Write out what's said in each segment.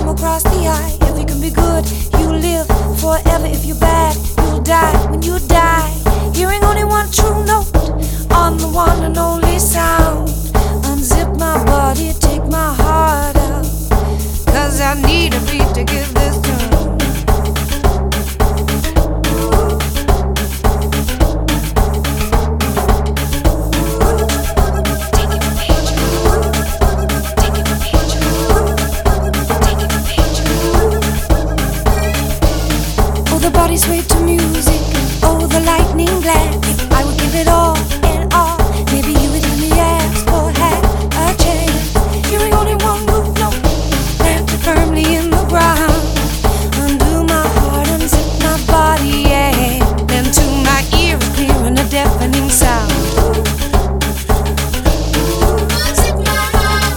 across the eye. If you can be good, you live forever. If you're bad, you'll die. When you die, hearing only one true note on the one and only sound. Unzip my body, take my heart out, 'cause I need a beat to give this tune. Body swayed to music, oh the lightning glad. I would give it all and all. Maybe you would hear me ask or have a chance. Hearing only one move note, planted firmly in the ground. Undo my heart, unzip my body, yeah. Then to my ear is clear and a deafening sound. Unzip my heart.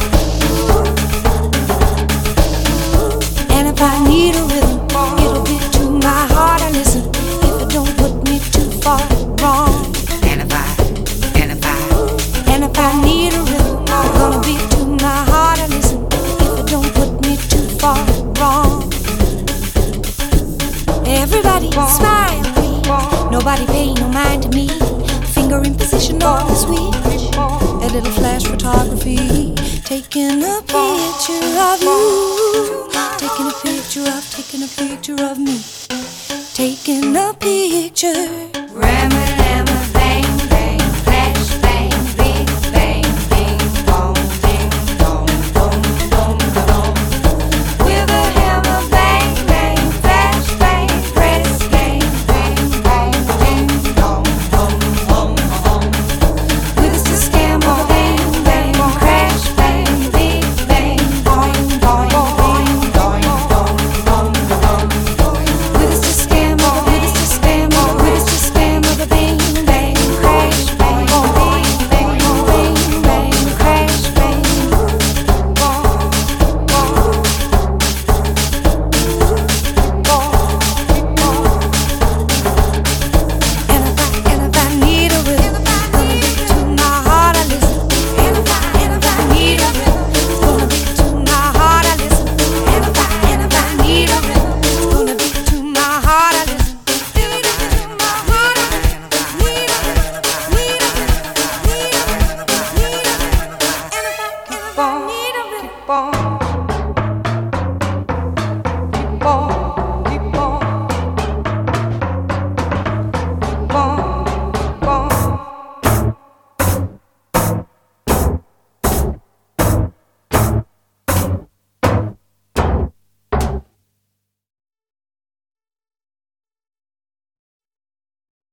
And if I need a rhythm, it'll be to my heart. I listen if it don't put me too far wrong. And if I need a rhythm, it's gonna be to my heart. I listen if it don't put me too far wrong. Everybody smile, please. Nobody pay no mind to me. Finger in position on the switch. A little flash photography, taking a picture of you. Taking a picture of me.